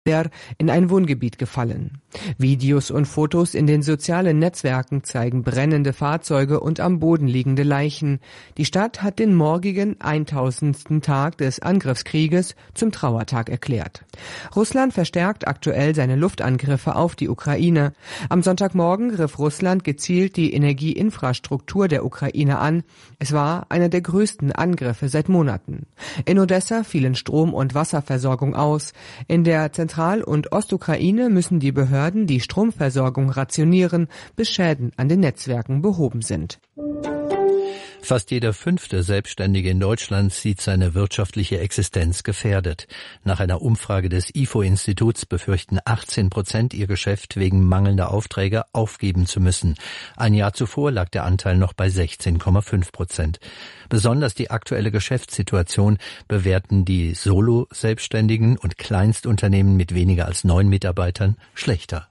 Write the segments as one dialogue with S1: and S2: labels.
S1: in ein Wohngebiet gefallen. Videos und Fotos in den sozialen Netzwerken zeigen brennende Fahrzeuge und am Boden liegende Leichen. Die Stadt hat den morgigen 1000. Tag des Angriffskrieges zum Trauertag erklärt. Russland verstärkt aktuell seine Luftangriffe auf die Ukraine. Am Sonntagmorgen griff Russland gezielt die Energieinfrastruktur der Ukraine an. Es war einer der größten Angriffe seit Monaten. In Odessa fielen Strom- und Wasserversorgung aus. In der Zentral- und Ostukraine müssen die Behörden die Stromversorgung rationieren, bis Schäden an den Netzwerken behoben sind.
S2: Fast jeder 5. Selbstständige in Deutschland sieht seine wirtschaftliche Existenz gefährdet. Nach einer Umfrage des IFO-Instituts befürchten 18% ihr Geschäft wegen mangelnder Aufträge aufgeben zu müssen. Ein Jahr zuvor lag der Anteil noch bei 16,5%. Besonders die aktuelle Geschäftssituation bewerten die Solo-Selbstständigen und Kleinstunternehmen mit weniger als 9 Mitarbeitern schlechter.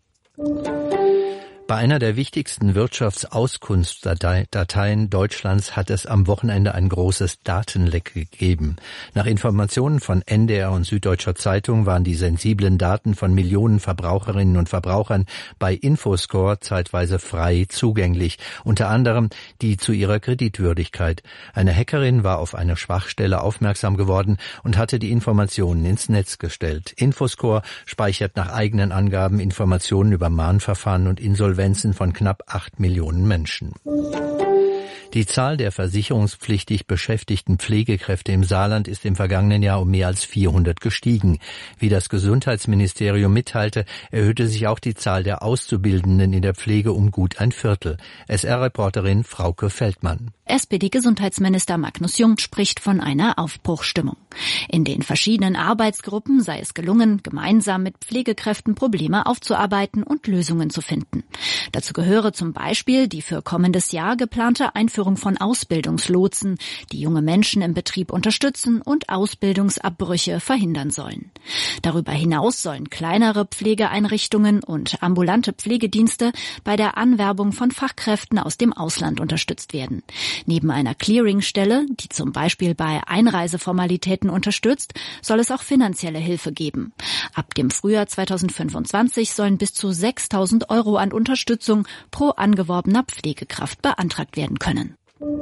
S2: Bei einer der wichtigsten Wirtschaftsauskunftsdateien Deutschlands hat es am Wochenende ein großes Datenleck gegeben. Nach Informationen von NDR und Süddeutscher Zeitung waren die sensiblen Daten von Millionen Verbraucherinnen und Verbrauchern bei Infoscore zeitweise frei zugänglich, unter anderem die zu ihrer Kreditwürdigkeit. Eine Hackerin war auf eine Schwachstelle aufmerksam geworden und hatte die Informationen ins Netz gestellt. Infoscore speichert nach eigenen Angaben Informationen über Mahnverfahren und Insolvenzen von knapp 8 Millionen Menschen. Die Zahl der versicherungspflichtig beschäftigten Pflegekräfte im Saarland ist im vergangenen Jahr um mehr als 400 gestiegen. Wie das Gesundheitsministerium mitteilte, erhöhte sich auch die Zahl der Auszubildenden in der Pflege um gut ein Viertel. SR-Reporterin Frauke Feldmann.
S3: SPD-Gesundheitsminister Magnus Jung spricht von einer Aufbruchsstimmung. In den verschiedenen Arbeitsgruppen sei es gelungen, gemeinsam mit Pflegekräften Probleme aufzuarbeiten und Lösungen zu finden. Dazu gehöre zum Beispiel die für kommendes Jahr geplante Einführung von Ausbildungslotsen, die junge Menschen im Betrieb unterstützen und Ausbildungsabbrüche verhindern sollen. Darüber hinaus sollen kleinere Pflegeeinrichtungen und ambulante Pflegedienste bei der Anwerbung von Fachkräften aus dem Ausland unterstützt werden. Neben einer Clearingstelle, die zum Beispiel bei Einreiseformalitäten unterstützt, soll es auch finanzielle Hilfe geben. Ab dem Frühjahr 2025 sollen bis zu 6.000 € an Unterstützung pro angeworbener Pflegekraft beantragt werden können.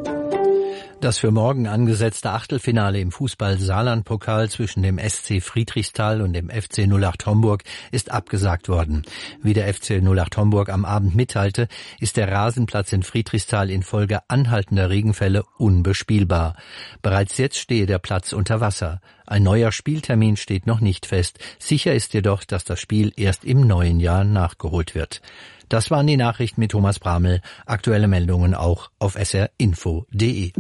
S2: Das für morgen angesetzte Achtelfinale im Fußball-Saarland-Pokal zwischen dem SC Friedrichsthal und dem FC 08 Homburg ist abgesagt worden. Wie der FC 08 Homburg am Abend mitteilte, ist der Rasenplatz in Friedrichsthal infolge anhaltender Regenfälle unbespielbar. Bereits jetzt stehe der Platz unter Wasser. Ein neuer Spieltermin steht noch nicht fest. Sicher ist jedoch, dass das Spiel erst im neuen Jahr nachgeholt wird. Das waren die Nachrichten mit Thomas Bramel. Aktuelle Meldungen auch auf srinfo.de.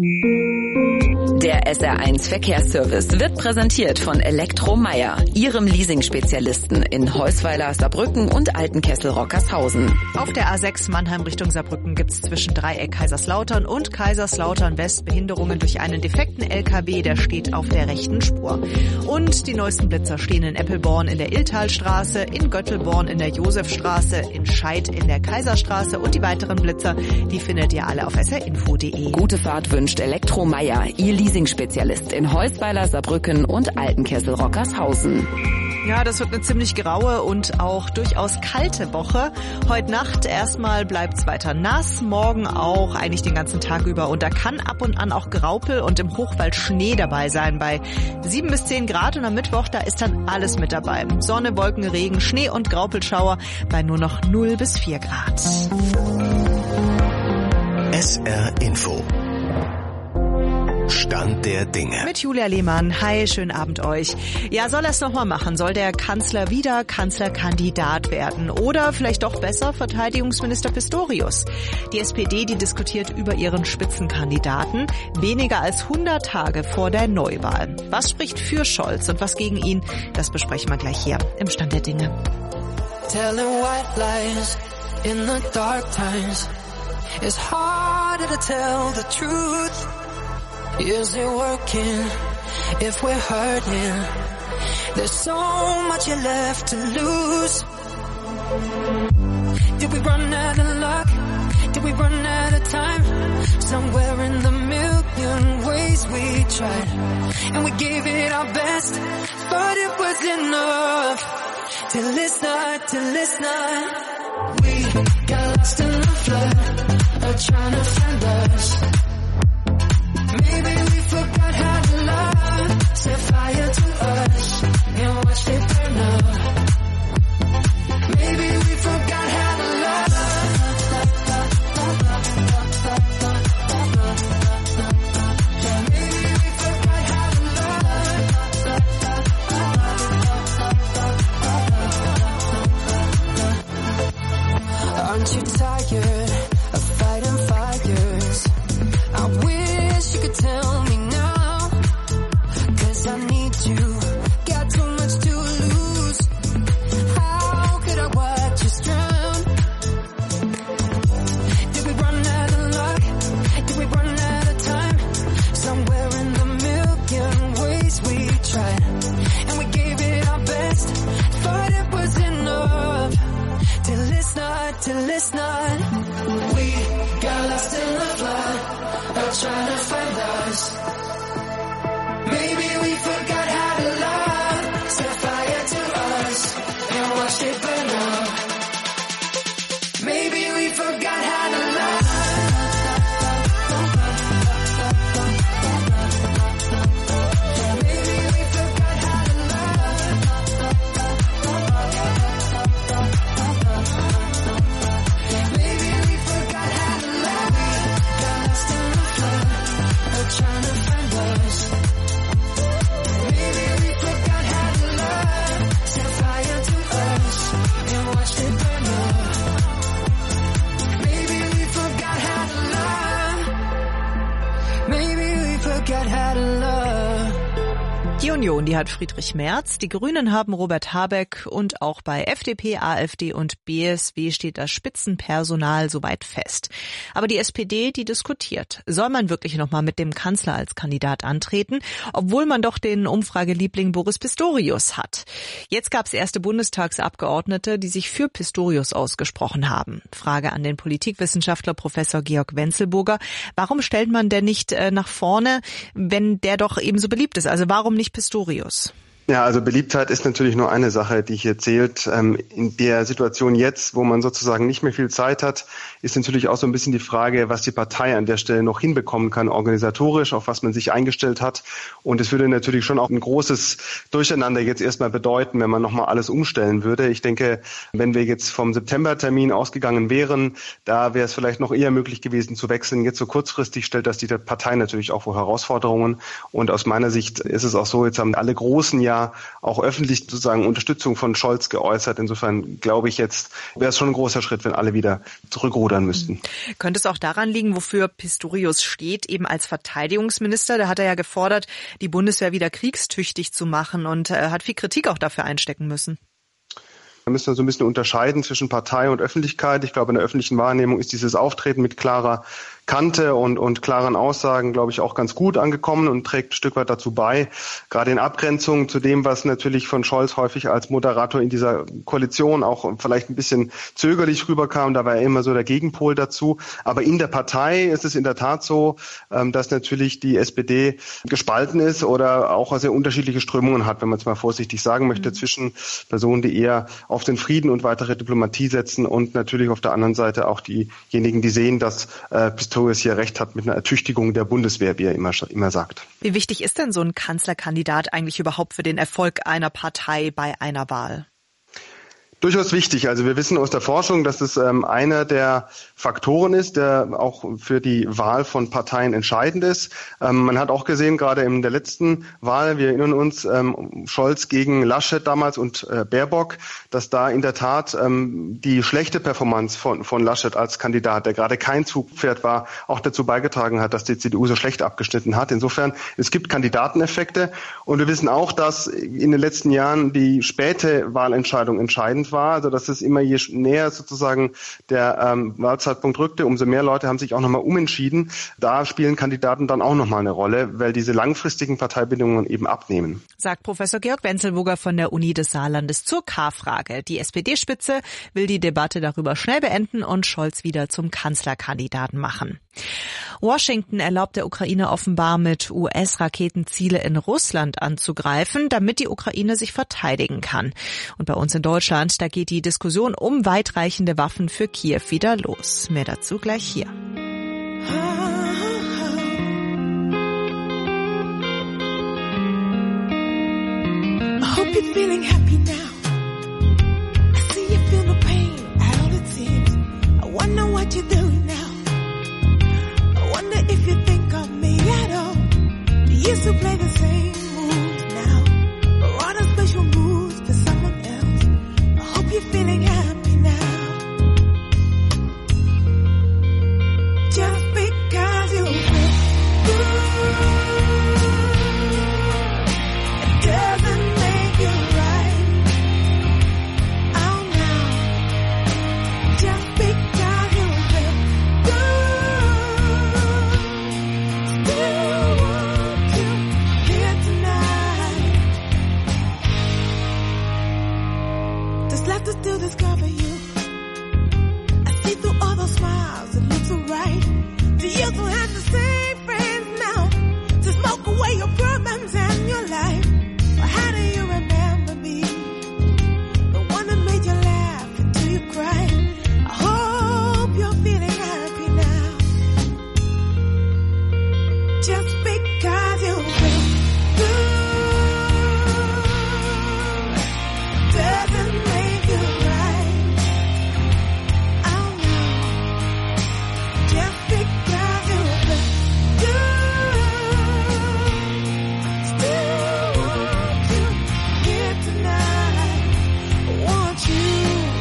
S4: Der SR1 Verkehrsservice wird präsentiert von Elektromeier, Ihrem Leasing-Spezialisten in Heusweiler, Saarbrücken und Altenkessel-Rockershausen.
S5: Auf der A6 Mannheim Richtung Saarbrücken gibt es zwischen Dreieck Kaiserslautern und Kaiserslautern West Behinderungen durch einen defekten LKW, der steht auf der rechten Spur. Und die neuesten Blitzer stehen in Eppelborn in der Illtalstraße, in Göttelborn in der Josefstraße, in Scheid in der Kaiserstraße und die weiteren Blitzer, die findet ihr alle auf srinfo.de.
S4: Gute Fahrt wünscht Elektromeier, Ihr Leasing-Spezialist in Heusweiler, Saarbrücken und Altenkessel-Rockershausen.
S5: Ja, das wird eine ziemlich graue und auch durchaus kalte Woche. Heute Nacht erstmal bleibt's weiter nass, morgen auch eigentlich den ganzen Tag über. Und da kann ab und an auch Graupel und im Hochwald Schnee dabei sein bei 7 bis 10 Grad. Und am Mittwoch, da ist dann alles mit dabei. Sonne, Wolken, Regen, Schnee und Graupelschauer bei nur noch 0 bis 4 Grad.
S6: SR Info. Stand der Dinge.
S5: Mit Julia Lehmann. Hi, schönen Abend euch. Ja, soll er es nochmal machen? Soll der Kanzler wieder Kanzlerkandidat werden? Oder vielleicht doch besser Verteidigungsminister Pistorius? Die SPD, die diskutiert über ihren Spitzenkandidaten weniger als 100 Tage vor der Neuwahl. Was spricht für Scholz und was gegen ihn? Das besprechen wir gleich hier im Stand der Dinge.
S7: Telling white lies in the dark times. It's harder to tell the truth. Is it working if we're hurting? There's so much left to lose. Did we run out of luck? Did we run out of time? Somewhere in the million ways we tried, and we gave it our best, but it was enough. till it's not. We got lost in the flood of trying to find us. Maybe we forgot how to love, set fire to us and watched it burn up. Maybe we forgot how to love. Maybe we forgot how to love. Aren't you tired of fighting fires? I wish you could tell me now, 'cause I need you, got too much to lose. How could I watch us drown? Did we run out of luck? Did we run out of time? Somewhere in the million ways we tried, and we gave it our best, thought it was enough, till it's not. We got lost in the flood, trying to find us. Maybe we forgot how to love, set fire to us and watched it burn up. Maybe we forgot how to love. Maybe we forgot how to love. Maybe we forgot how to love. Got lost in the flood, trying to find us. Maybe we forgot how to love, set fire to us and watched it burn up. Maybe we forgot how to love. Maybe we forgot how to love.
S5: Die Union, die hat Friedrich Merz, die Grünen haben Robert Habeck und auch bei FDP, AfD und BSW steht das Spitzenpersonal soweit fest. Aber die SPD, die diskutiert. Soll man wirklich nochmal mit dem Kanzler als Kandidat antreten, obwohl man doch den Umfrageliebling Boris Pistorius hat? Jetzt gab es erste Bundestagsabgeordnete, die sich für Pistorius ausgesprochen haben. Frage an den Politikwissenschaftler Professor Georg Wenzelburger. Warum stellt man denn nicht nach vorne, wenn der doch eben so beliebt ist? Also warum nicht Pistorius?
S8: Ja, also Beliebtheit ist natürlich nur eine Sache, die hier zählt. In der Situation jetzt, wo man sozusagen nicht mehr viel Zeit hat, ist natürlich auch so ein bisschen die Frage, was die Partei an der Stelle noch hinbekommen kann, organisatorisch, auf was man sich eingestellt hat. Und es würde natürlich schon auch ein großes Durcheinander jetzt erstmal bedeuten, wenn man nochmal alles umstellen würde. Ich denke, wenn wir jetzt vom Septembertermin ausgegangen wären, da wäre es vielleicht noch eher möglich gewesen zu wechseln. Jetzt so kurzfristig stellt das die Partei natürlich auch vor Herausforderungen. Und aus meiner Sicht ist es auch so, jetzt haben alle Großen ja auch öffentlich sozusagen Unterstützung von Scholz geäußert. Insofern glaube ich, jetzt wäre es schon ein großer Schritt, wenn alle wieder zurückrudern müssten.
S5: Könnte es auch daran liegen, wofür Pistorius steht, eben als Verteidigungsminister? Da hat er ja gefordert, die Bundeswehr wieder kriegstüchtig zu machen und hat viel Kritik auch dafür einstecken müssen.
S8: Da müssen wir so ein bisschen unterscheiden zwischen Partei und Öffentlichkeit. Ich glaube, in der öffentlichen Wahrnehmung ist dieses Auftreten mit klarer Kante und klaren Aussagen, glaube ich, auch ganz gut angekommen und trägt ein Stück weit dazu bei, gerade in Abgrenzung zu dem, was natürlich von Scholz häufig als Moderator in dieser Koalition auch vielleicht ein bisschen zögerlich rüberkam. Da war er immer so der Gegenpol dazu. Aber in der Partei ist es in der Tat so, dass natürlich die SPD gespalten ist oder auch sehr unterschiedliche Strömungen hat, wenn man es mal vorsichtig sagen möchte, zwischen Personen, die eher auf den Frieden und weitere Diplomatie setzen und natürlich auf der anderen Seite auch diejenigen, die sehen, dass Pistorius hier recht hat mit einer Ertüchtigung der Bundeswehr, wie er immer sagt.
S5: Wie wichtig ist denn so ein Kanzlerkandidat eigentlich überhaupt für den Erfolg einer Partei bei einer Wahl?
S8: Durchaus wichtig. Also wir wissen aus der Forschung, dass es einer der Faktoren ist, der auch für die Wahl von Parteien entscheidend ist. Man hat auch gesehen, gerade in der letzten Wahl, wir erinnern uns, Scholz gegen Laschet damals und Baerbock, dass da in der Tat die schlechte Performance von Laschet als Kandidat, der gerade kein Zugpferd war, auch dazu beigetragen hat, dass die CDU so schlecht abgeschnitten hat. Insofern, es gibt Kandidateneffekte und wir wissen auch, dass in den letzten Jahren die späte Wahlentscheidung entscheidend Wahlkampf war, also dass es immer je näher sozusagen der Wahlzeitpunkt rückte, umso mehr Leute haben sich auch nochmal umentschieden. Da spielen Kandidaten dann auch nochmal eine Rolle, weil diese langfristigen Parteibindungen eben abnehmen.
S5: Sagt Professor Georg Wenzelburger von der Uni des Saarlandes zur K-Frage. Die SPD-Spitze will die Debatte darüber schnell beenden und Scholz wieder zum Kanzlerkandidaten machen. Washington erlaubt der Ukraine offenbar mit US-Raketenziele in Russland anzugreifen, damit die Ukraine sich verteidigen kann. Und bei uns in Deutschland, da geht die Diskussion um weitreichende Waffen für Kiew wieder los. Mehr dazu gleich hier.
S9: I hope you're feeling happy now. I see you feel the pain at all it seems. I wonder what you're doing now. I wonder if you think of me at all. You used to play the same moves now, or on a special moves for someone else. I hope you're feeling happy now. Just because you feel good, it doesn't make you right. Oh no, just because you feel good, still want you here tonight. There's left to still discover you. I see through all those smiles, it looks alright. Do you still have the same friends now to smoke away your problems and your life? Or how do you remember me? The one that made you laugh until you cried. I hope you're feeling happy now. Just because you feel good doesn't make you right. Oh no, just because you feel good, still want you here tonight. I want you.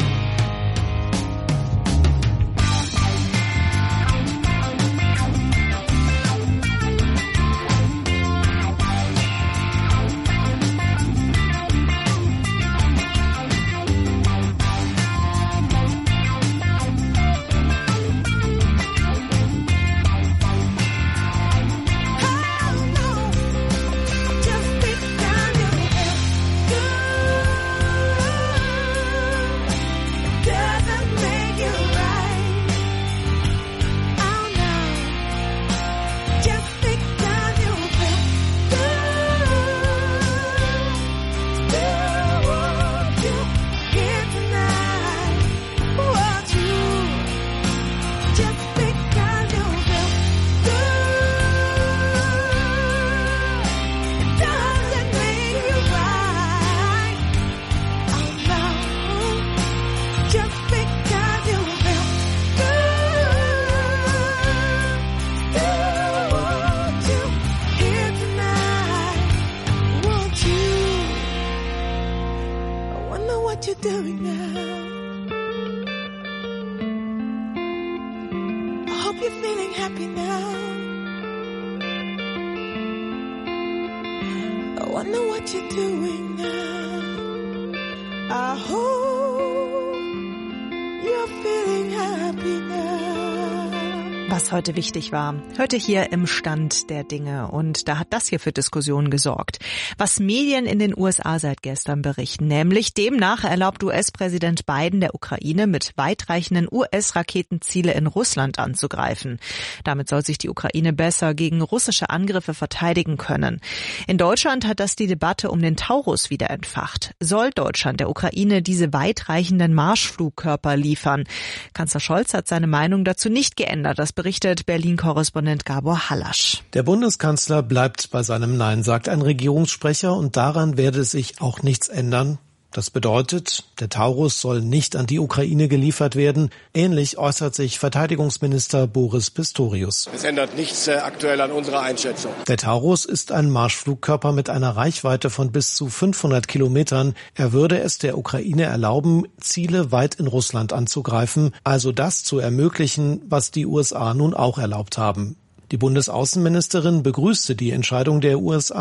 S9: What you doing now? I hope you're feeling happy now. I wonder what you're doing now. I hope you're feeling happy now.
S5: Was heute wichtig war, heute hier im Stand der Dinge. Und da hat das hier für Diskussionen gesorgt. Was Medien in den USA seit gestern berichten, nämlich demnach erlaubt US-Präsident Biden der Ukraine mit weitreichenden US-Raketenziele in Russland anzugreifen. Damit soll sich die Ukraine besser gegen russische Angriffe verteidigen können. In Deutschland hat das die Debatte um den Taurus wieder entfacht. Soll Deutschland der Ukraine diese weitreichenden Marschflugkörper liefern? Kanzler Scholz hat seine Meinung dazu nicht geändert. Das berichtet Berlin-Korrespondent Gabor Hallasch.
S10: Der Bundeskanzler bleibt bei seinem Nein, sagt ein Regierungssprecher, und daran werde sich auch nichts ändern. Das bedeutet, der Taurus soll nicht an die Ukraine geliefert werden. Ähnlich äußert sich Verteidigungsminister Boris Pistorius.
S11: Es ändert nichts aktuell an unserer Einschätzung.
S10: Der Taurus ist ein Marschflugkörper mit einer Reichweite von bis zu 500 Kilometern. Er würde es der Ukraine erlauben, Ziele weit in Russland anzugreifen, also das zu ermöglichen, was die USA nun auch erlaubt haben. Die Bundesaußenministerin begrüßte die Entscheidung der USA.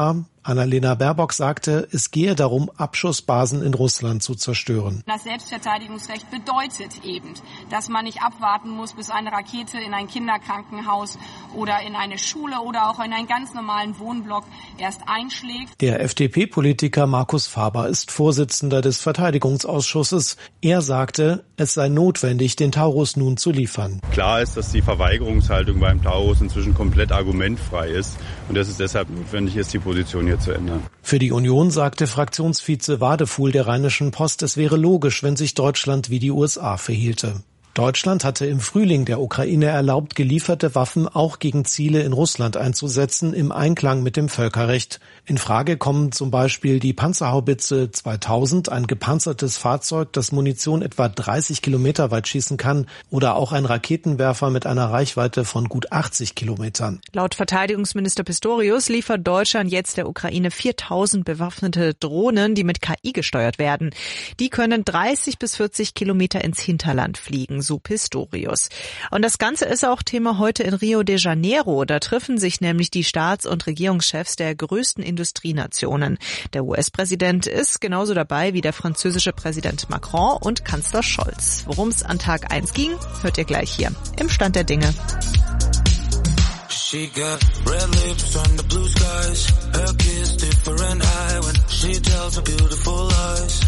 S10: Annalena Baerbock sagte, es gehe darum, Abschussbasen in Russland zu zerstören.
S12: Das Selbstverteidigungsrecht bedeutet eben, dass man nicht abwarten muss, bis eine Rakete in ein Kinderkrankenhaus oder in eine Schule oder auch in einen ganz normalen Wohnblock erst einschlägt.
S10: Der FDP-Politiker Markus Faber ist Vorsitzender des Verteidigungsausschusses. Er sagte, es sei notwendig, den Taurus nun zu liefern.
S13: Klar ist, dass die Verweigerungshaltung beim Taurus inzwischen komplett argumentfrei ist und dass es deshalb notwendig ist, die Position hier zu ändern.
S10: Für die Union sagte Fraktionsvize Wadefuhl der Rheinischen Post, es wäre logisch, wenn sich Deutschland wie die USA verhielte. Deutschland hatte im Frühling der Ukraine erlaubt, gelieferte Waffen auch gegen Ziele in Russland einzusetzen, im Einklang mit dem Völkerrecht. In Frage kommen zum Beispiel die Panzerhaubitze 2000, ein gepanzertes Fahrzeug, das Munition etwa 30 Kilometer weit schießen kann, oder auch ein Raketenwerfer mit einer Reichweite von gut 80 Kilometern.
S5: Laut Verteidigungsminister Pistorius liefert Deutschland jetzt der Ukraine 4000 bewaffnete Drohnen, die mit KI gesteuert werden. Die können 30 bis 40 Kilometer ins Hinterland fliegen, so Pistorius. Und das Ganze ist auch Thema heute in Rio de Janeiro. Da treffen sich nämlich die Staats- und Regierungschefs der größten Industrienationen. Der US-Präsident ist genauso dabei wie der französische Präsident Macron und Kanzler Scholz. Worum es an Tag 1 ging, hört ihr gleich hier im Stand der Dinge.
S7: She got red lips on the blue skies. Her kiss different eye when she tells her beautiful lies.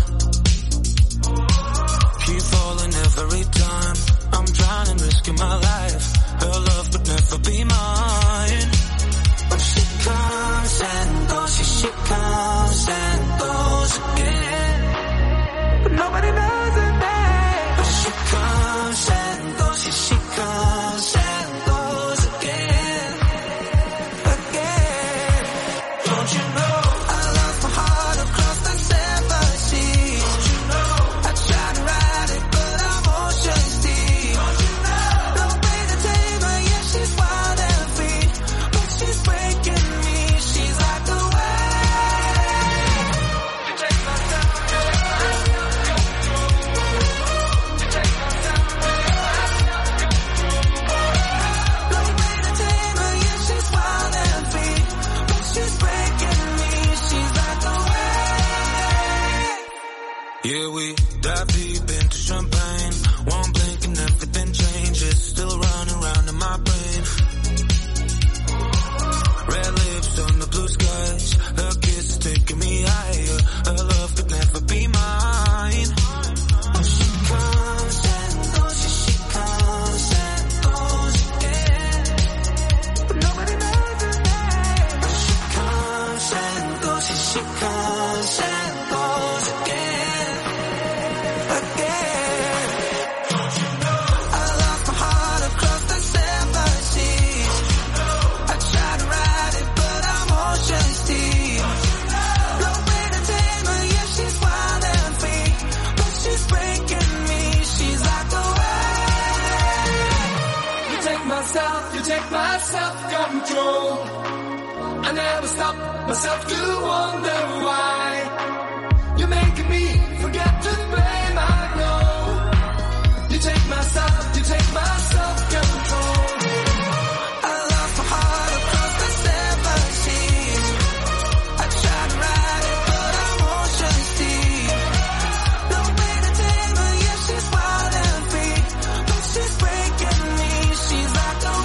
S7: Keep falling every time. I'm drowning, risking my life. Her love would never be mine. But she comes and goes, she comes and goes again. But nobody knows her name. But she comes and goes, she comes and goes again. Again. Don't you know I lost my heart across the seven seas? Don't you know I tried to ride it, but I'm ocean deep. Don't you know no way to tame her, yeah, she's wild and free. But she's breaking me, she's like the wave. You take my time, you take my time, you take my time, no way to tame her, yeah, she's wild and free. But she's breaking me, she's like the wave. Yeah, we dive deep into champagne. One blink and everything changes. Still running round in my brain. Red lips on the blue skies. Her kiss is taking me higher. Her love could never be mine. Oh, she comes and goes, she comes and goes again. But nobody knows her name. Oh, she comes and goes, she comes and goes again. Again. Don't you know I lost my heart across the seven seas? I tried to ride it, but I'm ocean deep. No way to tame her, yeah, she's wild and free. But she's breaking me, she's like the wave. You take my self-control. I never stop myself to wonder why. You're making me forget to blame, I know. You take my self-control. I lost my heart across the seven seas. I tried to ride it, but I'm ocean deep. No way to tame her, yeah, she's wild and free. But she's breaking me, she's like the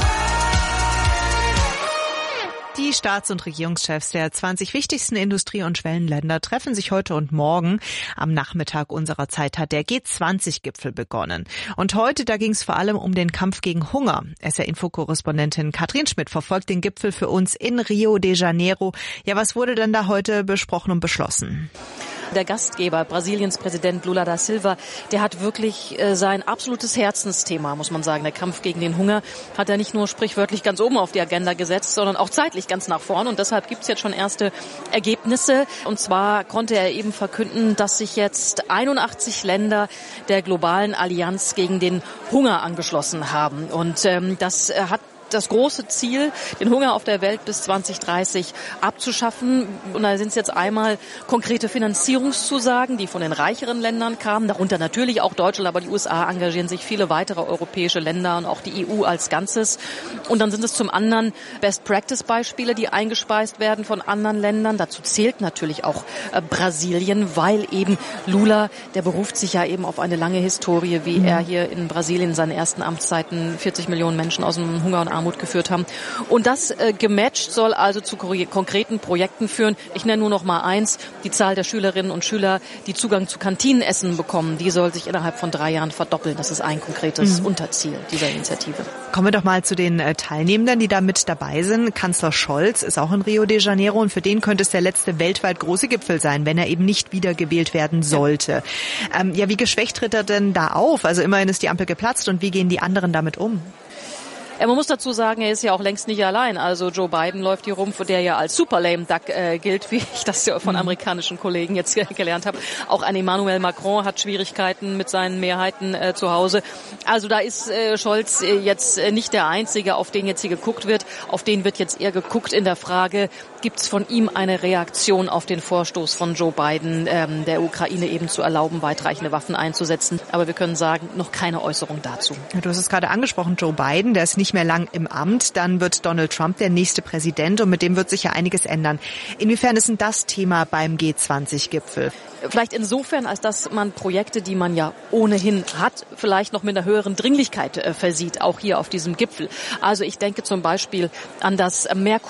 S7: wave.
S5: Die Staats- und Regierungschefs der 20 wichtigsten Industrie- und Schwellenländer treffen sich heute und morgen. Am Nachmittag unserer Zeit hat der G20-Gipfel begonnen. Und heute, da ging es vor allem um den Kampf gegen Hunger. SR-Info-Korrespondentin Katrin Schmidt verfolgt den Gipfel für uns in Rio de Janeiro. Ja, was wurde denn da heute besprochen und beschlossen?
S14: Der Gastgeber, Brasiliens Präsident Lula da Silva, der hat wirklich sein absolutes Herzensthema, muss man sagen. Der Kampf gegen den Hunger hat er nicht nur sprichwörtlich ganz oben auf die Agenda gesetzt, sondern auch zeitlich ganz nach vorn. Und deshalb gibt's jetzt schon erste Ergebnisse. Und zwar konnte er eben verkünden, dass sich jetzt 81 Länder der globalen Allianz gegen den Hunger angeschlossen haben. Und das hat das große Ziel, den Hunger auf der Welt bis 2030 abzuschaffen. Und da sind es jetzt einmal konkrete Finanzierungszusagen, die von den reicheren Ländern kamen, darunter natürlich auch Deutschland, aber die USA engagieren sich, viele weitere europäische Länder und auch die EU als Ganzes. Und dann sind es zum anderen Best-Practice-Beispiele, die eingespeist werden von anderen Ländern. Dazu zählt natürlich auch Brasilien, weil eben Lula, der beruft sich ja eben auf eine lange Historie, wie er hier in Brasilien in seinen ersten Amtszeiten 40 Millionen Menschen aus dem Hunger und Armut geführt haben. Und das gematcht soll also zu konkreten Projekten führen. Ich nenne nur noch mal eins, die Zahl der Schülerinnen und Schüler, die Zugang zu Kantinenessen bekommen, die soll sich innerhalb von 3 Jahren verdoppeln. Das ist ein konkretes Unterziel dieser Initiative.
S5: Kommen wir doch mal zu den Teilnehmern, die da mit dabei sind. Kanzler Scholz ist auch in Rio de Janeiro und für den könnte es der letzte weltweit große Gipfel sein, wenn er eben nicht wiedergewählt werden sollte. Wie geschwächt tritt er denn da auf? Also immerhin ist die Ampel geplatzt und wie gehen die anderen damit um?
S14: Man muss dazu sagen, er ist ja auch längst nicht allein. Also Joe Biden läuft hier rum, der ja als super lame duck gilt, wie ich das ja von amerikanischen Kollegen jetzt gelernt habe. Auch ein Emmanuel Macron hat Schwierigkeiten mit seinen Mehrheiten zu Hause. Also da ist Scholz jetzt nicht der Einzige, auf den jetzt hier geguckt wird. Auf den wird jetzt eher geguckt in der Frage, gibt es von ihm eine Reaktion auf den Vorstoß von Joe Biden, der Ukraine eben zu erlauben, weitreichende Waffen einzusetzen. Aber wir können sagen, noch keine Äußerung dazu.
S5: Du hast es gerade angesprochen, Joe Biden, der ist nicht mehr lang im Amt. Dann wird Donald Trump der nächste Präsident und mit dem wird sich ja einiges ändern. Inwiefern ist denn das Thema beim G20-Gipfel?
S14: Vielleicht insofern, als dass man Projekte, die man ja ohnehin hat, vielleicht noch mit einer höheren Dringlichkeit versieht, auch hier auf diesem Gipfel. Also ich denke zum Beispiel an das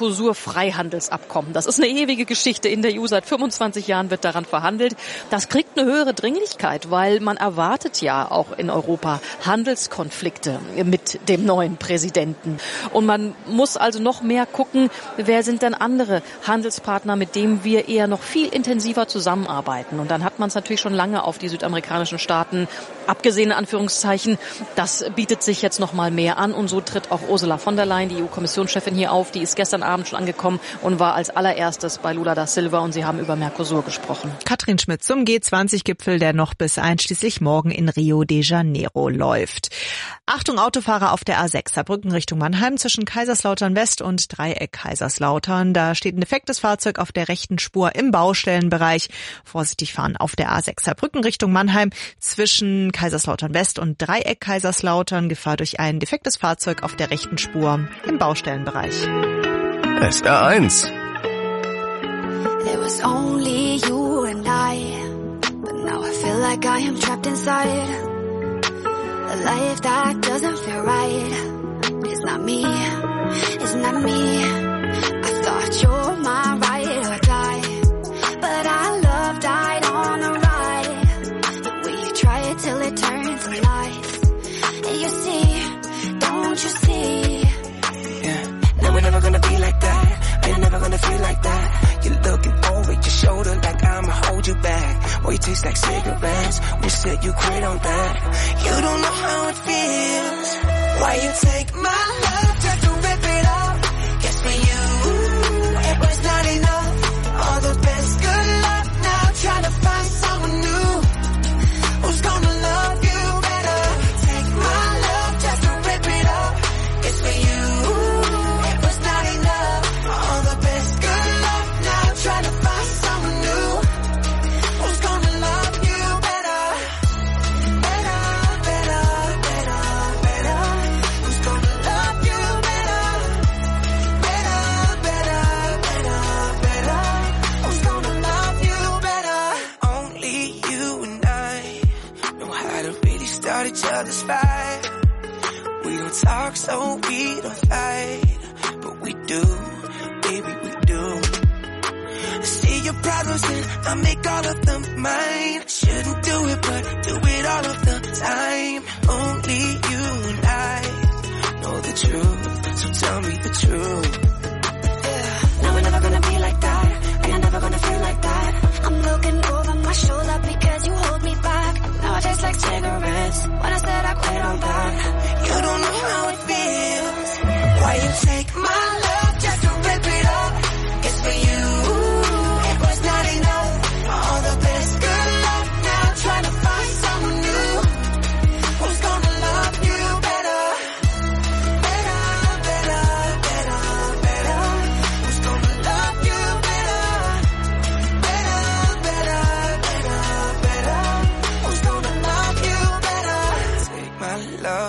S14: Mercosur-Freihandelsabkommen. Das ist eine ewige Geschichte in der EU. Seit 25 Jahren wird daran verhandelt. Das kriegt eine höhere Dringlichkeit, weil man erwartet ja auch in Europa Handelskonflikte mit dem neuen Präsidenten. Und man muss also noch mehr gucken, wer sind denn andere Handelspartner, mit denen wir eher noch viel intensiver zusammenarbeiten. Und dann hat man es natürlich schon lange auf die südamerikanischen Staaten abgesehen, in Anführungszeichen. Das bietet sich jetzt noch mal mehr an. Und so tritt auch Ursula von der Leyen, die EU-Kommissionschefin, hier auf. Die ist gestern Abend schon angekommen und war als allererstes bei Lula da Silva. Und sie haben über Mercosur gesprochen.
S5: Katrin Schmidt zum G20-Gipfel, der noch bis einschließlich morgen in Rio de Janeiro läuft. Achtung, Autofahrer auf der A6, Saarbrücken Richtung Mannheim zwischen Kaiserslautern West und Dreieck Kaiserslautern. Da steht ein defektes Fahrzeug auf der rechten Spur im Baustellenbereich. Vorsichtig fahren auf der A6 Saarbrücken Richtung Mannheim zwischen Kaiserslautern West und Dreieck Kaiserslautern. Gefahr durch ein defektes Fahrzeug auf der rechten Spur im Baustellenbereich.
S6: SR1.
S15: It was only you and I, but now I feel like I am trapped inside a life that doesn't feel right. It's not me, it's not me. I thought you're my ride or die, but our love died on the ride. We try it till it turns to lies. And you see, don't you see?
S16: Yeah, no, we're never gonna be like that. You're never gonna feel like that. You're looking over your shoulder like I'ma hold you back. Boy, you taste like cigarettes. We said you quit on that. You don't know how it feels. Why you take my love just to rip it off? Guess for you, it was not enough. All the best good luck now trying to find someone new who's gonna love you better. Take my love just to rip it off. Guess for you, it was not enough. All the best good luck now trying to find someone new who's gonna love you better. Better, better, better, better. Who's gonna love you better. Better, better, better, better. Who's gonna love you better. Only you and I know how to really start each other's fire. We don't talk so we don't fight, but we do, baby we do. I see your problems and I make all of them mine. Shouldn't do it but do it all of the time. Only you and I know the truth, so tell me the truth. Yeah. Now we're never gonna be like that, and I'm never gonna feel like that. I'm looking over my shoulder because you hold me back. Now I taste like cigarettes when I said I quit on that. You don't know how it feels. Why you take my love just to rip it up? It's for you, it was not enough. All the best good luck now trying to find someone new who's gonna love you better. Better, better,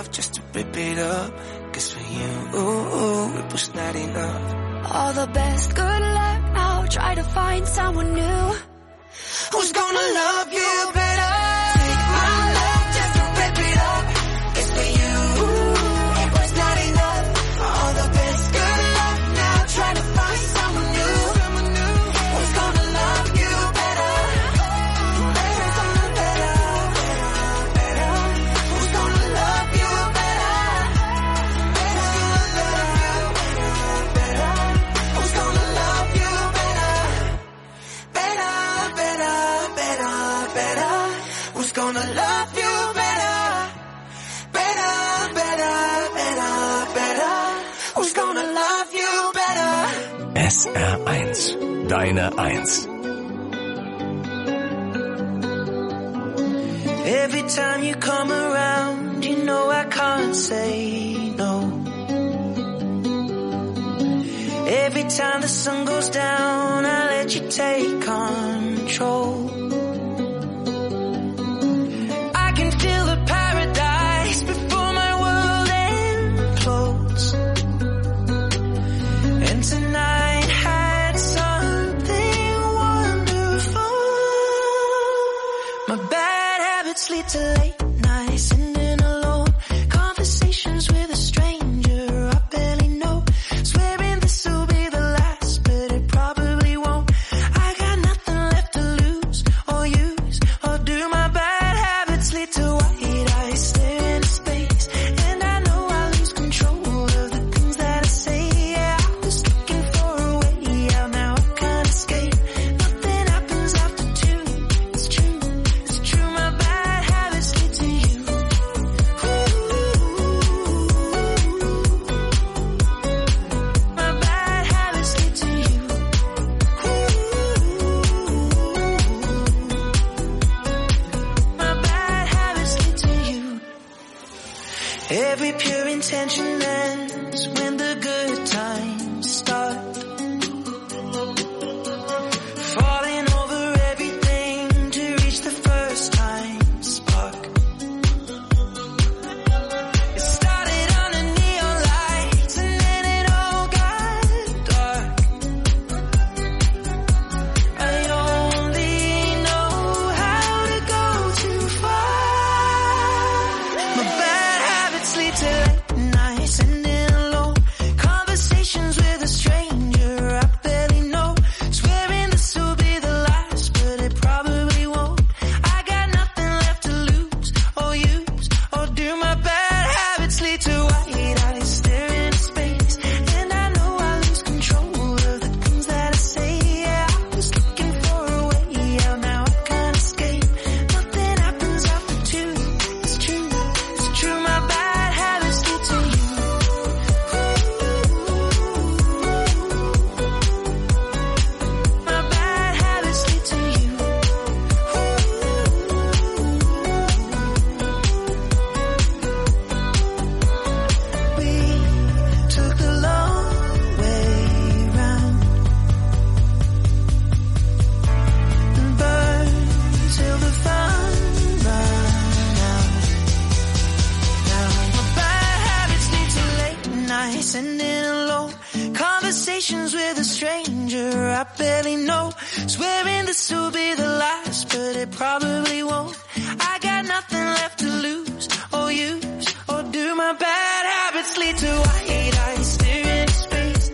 S16: enough just to rip it up. Cause for you, it was not enough.
S15: All the best, good luck now. Try to find someone new
S16: who's gonna love you better. Take my love just to rip it up. Cause for you, it was not enough. All the best, good luck now. Try to find someone new who's gonna love you better. Who's gonna love you better. Who's gonna love you better. Better. Who's gonna love you better. Better. Who's gonna love you better.
S6: SR1, deine 1.
S16: Every time you come around, you know I can't say no. Every time the sun goes down, I let you take control. I can feel the paradise before my world implodes. And tonight had something wonderful. My bad habits lead to late nights, sitting alone. Conversations with a stranger I barely know. Swearing this will be the last, but it probably won't. I got nothing left to lose or use or do. My bad habits lead to white eyes staring into space, and I know I lose control of the things that I say. Yeah, I was looking for a way out, now I can't escape. Nothing happens after 2. It's true. My bad habits lead to you. My bad habits lead to you. My bad habits lead to you. Every pure intention ends when the good times start. Falling over everything to reach the first time spark. It started under neon lights and then it all got dark. I only know how to go too far. My bad habits lead to late nights, sitting alone. Conversations with a stranger I barely know. Swearing this will be the last, but it probably won't. I got nothing left to lose or use or do. My bad habits lead to white eyes staring into space, and I know I lose control of the things that I say. Yeah, I was looking for a way out, now I can't escape. Nothing happens after 2. It's true. My bad habits lead to you. My bad habits lead to you. We took the long way round and burned till the fun ran out. My bad habits lead to late nights, sitting alone. Conversations with a stranger I barely know. Swearing this will be the last, but it probably won't. I got nothing left to lose or use or do. My bad habits lead to white eyes staring into space.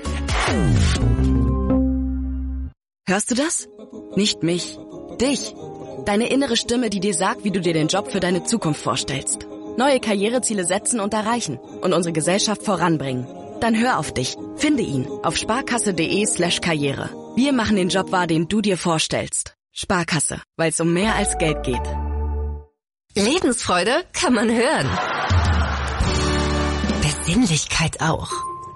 S17: Hörst du das? Nicht mich, dich. Deine innere Stimme, die dir sagt, wie du dir den Job für deine Zukunft vorstellst. Neue Karriereziele setzen und erreichen und unsere Gesellschaft voranbringen. Dann hör auf dich. Finde ihn auf sparkasse.de/Karriere. Wir machen den Job wahr, den du dir vorstellst. Sparkasse, weil es um mehr als Geld geht.
S18: Lebensfreude kann man hören. Besinnlichkeit auch.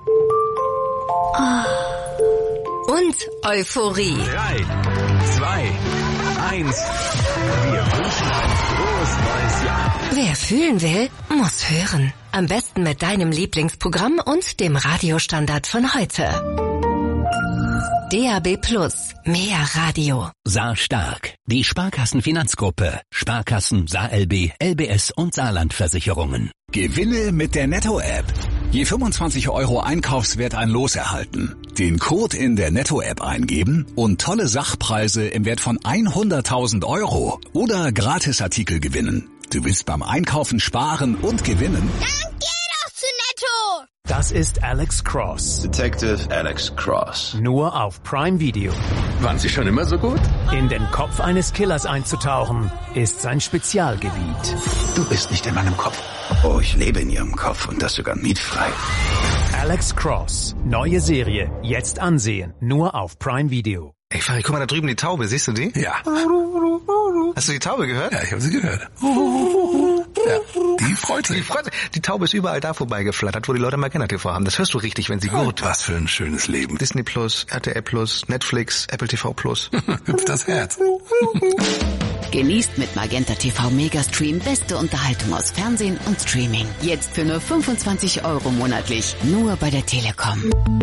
S18: Und Euphorie.
S6: 3, 2, 1. Wir wünschen ein frohes neues Jahr.
S18: Wer fühlen will, muss hören. Am besten mit deinem Lieblingsprogramm und dem Radiostandard von heute. DAB+, mehr Radio.
S19: Saar Stark, die Sparkassenfinanzgruppe, Sparkassen, SaarLB, LBS und Saarlandversicherungen.
S20: Gewinne mit der Netto-App. Je 25 € Einkaufswert ein Los erhalten. Den Code in der Netto-App eingeben und tolle Sachpreise im Wert von 100.000 € oder Gratisartikel gewinnen. Du willst beim Einkaufen sparen und gewinnen?
S9: Dann geh doch zu Netto!
S21: Das ist Alex Cross.
S22: Detective Alex Cross.
S21: Nur auf Prime Video.
S22: Waren Sie schon immer so gut?
S21: In den Kopf eines Killers einzutauchen, ist sein Spezialgebiet.
S22: Du bist nicht in meinem Kopf. Oh, ich lebe in Ihrem Kopf und das sogar mietfrei.
S21: Alex Cross. Neue Serie. Jetzt ansehen. Nur auf Prime Video.
S22: Ey, Fari, guck mal da drüben die Taube. Siehst du die? Ja. Hast du die Taube gehört? Ja, ich habe sie gehört. Ja, die freut sich. Die Taube ist überall da vorbeigeflattert, wo die Leute mal Kinder-TV haben. Das hörst du richtig, wenn sie gurt. Was für ein schönes Leben. Disney Plus, RTL Plus, Netflix, Apple TV Plus. Hüpft das Herz.
S4: Genießt mit Magenta TV Megastream beste Unterhaltung aus Fernsehen und Streaming. Jetzt für nur 25 € monatlich. Nur bei der Telekom.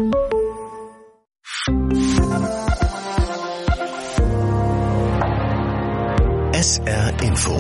S6: SR Info.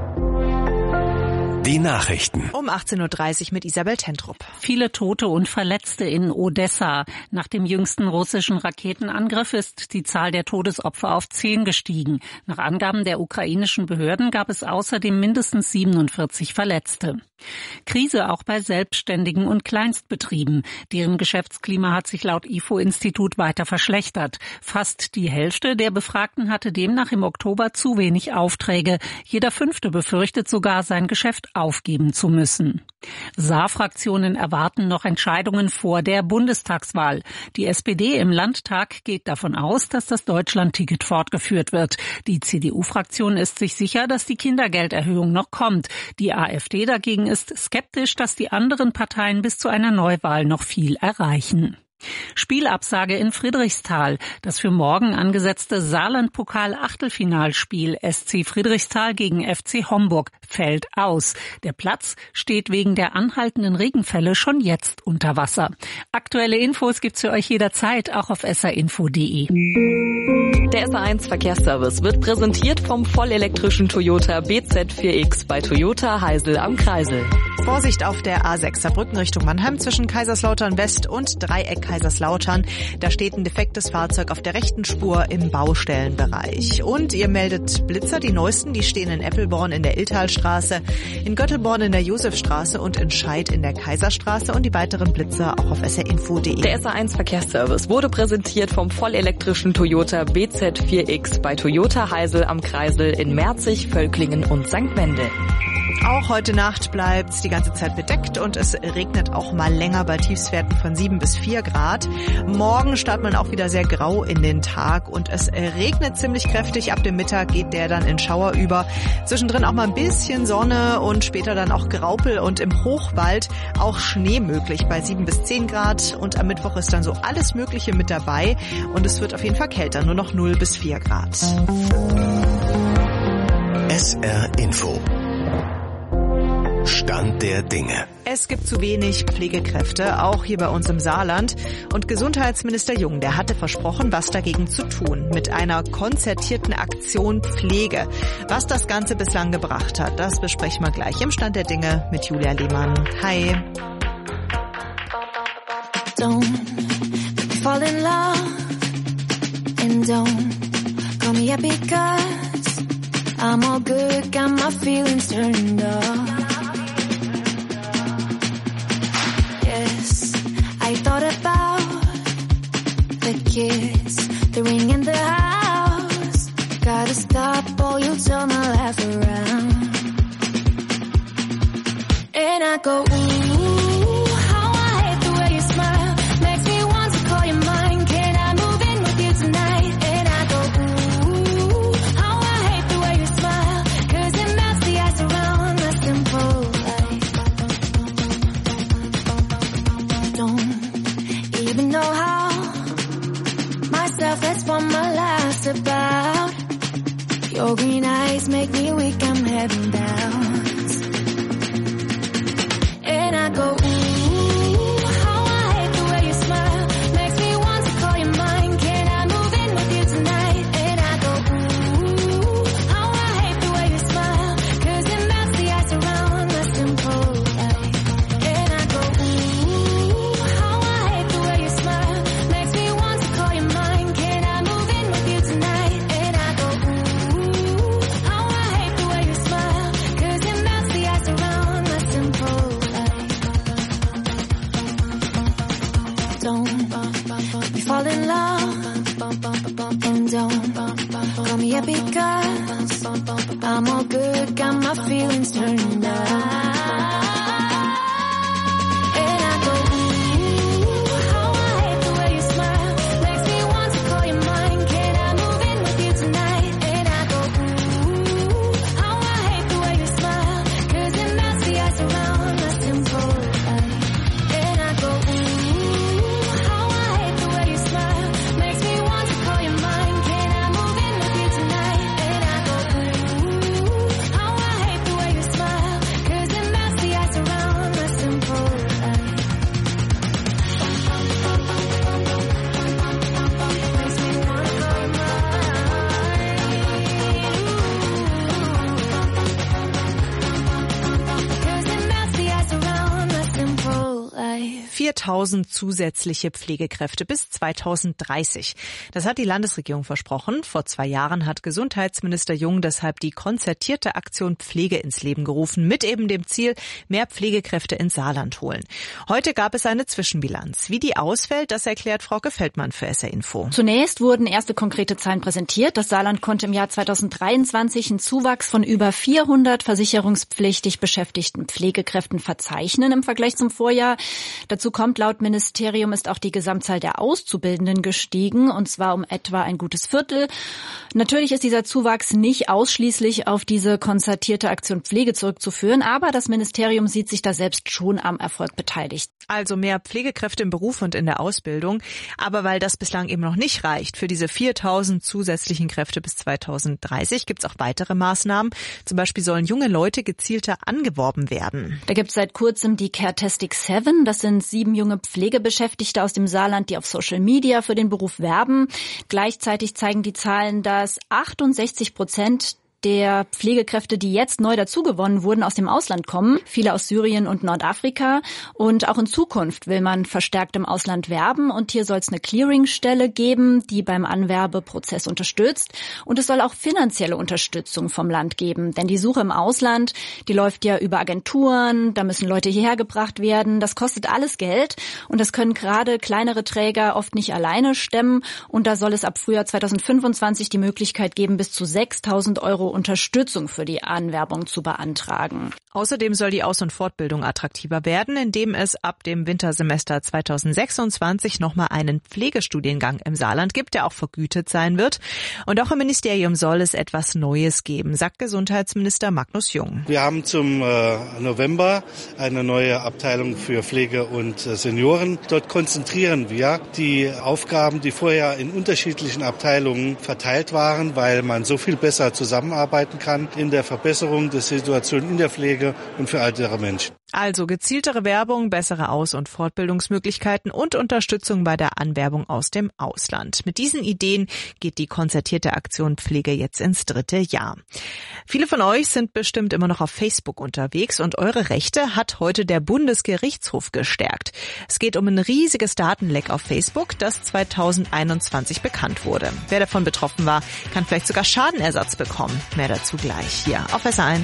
S6: Die Nachrichten.
S5: Um 18:30 Uhr mit Isabel Tentrup.
S23: Viele Tote und Verletzte in Odessa. Nach dem jüngsten russischen Raketenangriff ist die Zahl der Todesopfer auf 10 gestiegen. Nach Angaben der ukrainischen Behörden gab es außerdem mindestens 47 Verletzte. Krise auch bei Selbstständigen und Kleinstbetrieben. Deren Geschäftsklima hat sich laut IFO-Institut weiter verschlechtert. Fast die Hälfte der Befragten hatte demnach im Oktober zu wenig Aufträge. Jeder 5. befürchtet sogar, sein Geschäft aufgeben zu müssen. Saar-Fraktionen erwarten noch Entscheidungen vor der Bundestagswahl. Die SPD im Landtag geht davon aus, dass das Deutschland-Ticket fortgeführt wird. Die CDU-Fraktion ist sich sicher, dass die Kindergelderhöhung noch kommt. Die AfD dagegen ist skeptisch, dass die anderen Parteien bis zu einer Neuwahl noch viel erreichen. Spielabsage in Friedrichsthal. Das für morgen angesetzte Saarland-Pokal-Achtelfinalspiel SC Friedrichsthal gegen FC Homburg fällt aus. Der Platz steht wegen der anhaltenden Regenfälle schon jetzt unter Wasser. Aktuelle Infos gibt's für euch jederzeit auch auf srinfo.de.
S17: Der SR1 Verkehrsservice wird präsentiert vom vollelektrischen Toyota BZ4X bei Toyota Heisel am Kreisel.
S5: Vorsicht auf der A6 Saarbrücken Richtung Mannheim zwischen Kaiserslautern West und Dreieck Kaiserslautern. Da steht ein defektes Fahrzeug auf der rechten Spur im Baustellenbereich. Und ihr meldet Blitzer, die neuesten, die stehen in Eppelborn in der Illtalstraße, in Göttelborn in der Josefstraße und in Scheid in der Kaiserstraße und die weiteren Blitzer auch auf srinfo.de.
S17: Der SR1 Verkehrsservice wurde präsentiert vom vollelektrischen Toyota BZ4X bei Toyota Heisel am Kreisel in Merzig, Völklingen und St. Wendel.
S5: Auch heute Nacht bleibt's die ganze Zeit bedeckt und es regnet auch mal länger bei Tiefstwerten von 7 bis 4 Grad. Morgen startet man auch wieder sehr grau in den Tag und es regnet ziemlich kräftig. Ab dem Mittag geht der dann in Schauer über. Zwischendrin auch mal ein bisschen Sonne und später dann auch Graupel und im Hochwald auch Schnee möglich bei 7 bis 10 Grad. Und am Mittwoch ist dann so alles Mögliche mit dabei und es wird auf jeden Fall kälter, nur noch 0 bis 4 Grad.
S6: SR Info. Stand der Dinge.
S5: Es gibt zu wenig Pflegekräfte, auch hier bei uns im Saarland. Und Gesundheitsminister Jung, der hatte versprochen, was dagegen zu tun. Mit einer konzertierten Aktion Pflege. Was das Ganze bislang gebracht hat, das besprechen wir gleich im Stand der Dinge mit Julia Lehmann. Hi.
S15: Don't fall in love and don't call me up because I'm all good, got my feelings turned off. I thought about the kiss, the ring in the house. Gotta stop or you'll turn my life around. And I go, ooh, how I hate the way you smile. Makes me want to call you mine. Can I move in with you tonight? And I go, ooh, how I hate the way you smile. 'Cause it melts the ice around my simple life. Don't even know how. Myself, that's what my life's about. Your green eyes make me weak, I'm heaven bound. And
S5: 4.000 zusätzliche Pflegekräfte bis 2030. Das hat die Landesregierung versprochen. Vor 2 Jahren hat Gesundheitsminister Jung deshalb die konzertierte Aktion Pflege ins Leben gerufen, mit eben dem Ziel, mehr Pflegekräfte ins Saarland holen. Heute gab es eine Zwischenbilanz. Wie die ausfällt, das erklärt Frauke Feldmann für SR Info.
S1: Zunächst wurden erste konkrete Zahlen präsentiert. Das Saarland konnte im Jahr 2023 einen Zuwachs von über 400 versicherungspflichtig beschäftigten Pflegekräften verzeichnen im Vergleich zum Vorjahr. Dazu kommt, laut Ministerium ist auch die Gesamtzahl der Auszubildenden gestiegen, und zwar um etwa ein gutes Viertel. Natürlich ist dieser Zuwachs nicht ausschließlich auf diese konzertierte Aktion Pflege zurückzuführen, aber das Ministerium sieht sich da selbst schon am Erfolg beteiligt.
S5: Also mehr Pflegekräfte im Beruf und in der Ausbildung. Aber weil das bislang eben noch nicht reicht für diese 4.000 zusätzlichen Kräfte bis 2030, gibt es auch weitere Maßnahmen. Zum Beispiel sollen junge Leute gezielter angeworben werden.
S1: Da gibt es seit kurzem die Caretastic 7. Das sind 7 junge Pflegebeschäftigte aus dem Saarland, die auf Social Media für den Beruf werben. Gleichzeitig zeigen die Zahlen, dass 68% der Pflegekräfte, die jetzt neu dazugewonnen wurden, aus dem Ausland kommen. Viele aus Syrien und Nordafrika. Und auch in Zukunft will man verstärkt im Ausland werben. Und hier soll es eine Clearingstelle geben, die beim Anwerbeprozess unterstützt. Und es soll auch finanzielle Unterstützung vom Land geben. Denn die Suche im Ausland, die läuft ja über Agenturen. Da müssen Leute hierher gebracht werden. Das kostet alles Geld. Und das können gerade kleinere Träger oft nicht alleine stemmen. Und da soll es ab Frühjahr 2025 die Möglichkeit geben, bis zu 6.000 € Unterstützung für die Anwerbung zu beantragen.
S5: Außerdem soll die Aus- und Fortbildung attraktiver werden, indem es ab dem Wintersemester 2026 nochmal einen Pflegestudiengang im Saarland gibt, der auch vergütet sein wird. Und auch im Ministerium soll es etwas Neues geben, sagt Gesundheitsminister Magnus Jung.
S2: Wir haben zum November eine neue Abteilung für Pflege und Senioren. Dort konzentrieren wir die Aufgaben, die vorher in unterschiedlichen Abteilungen verteilt waren, weil man so viel besser zusammenarbeiten kann in der Verbesserung der Situation in der Pflege und für ältere Menschen.
S5: Also gezieltere Werbung, bessere Aus- und Fortbildungsmöglichkeiten und Unterstützung bei der Anwerbung aus dem Ausland. Mit diesen Ideen geht die konzertierte Aktion Pflege jetzt ins 3. Jahr. Viele von euch sind bestimmt immer noch auf Facebook unterwegs und eure Rechte hat heute der Bundesgerichtshof gestärkt. Es geht um ein riesiges Datenleck auf Facebook, das 2021 bekannt wurde. Wer davon betroffen war, kann vielleicht sogar Schadenersatz bekommen. Mehr dazu gleich hier auf SR1.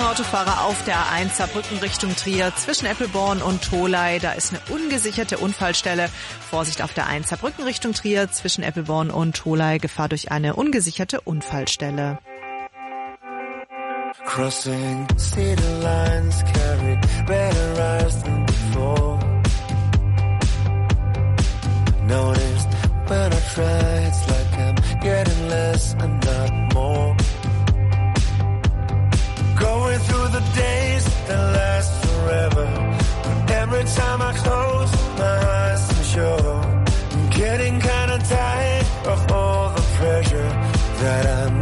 S5: Autofahrer auf der A1 Saarbrücken Richtung Trier zwischen Eppelborn und Tholey. Da ist eine ungesicherte Unfallstelle. Vorsicht auf der A1 Saarbrücken Richtung Trier zwischen Eppelborn und Tholey. Gefahr durch eine ungesicherte Unfallstelle.
S3: Crossing city lines carry better eyes than before. Noticed when I try, it's like I'm getting less and not more. Going through the days that last forever. But every time I close my eyes, I'm sure I'm getting kinda tired of all the pressure that I'm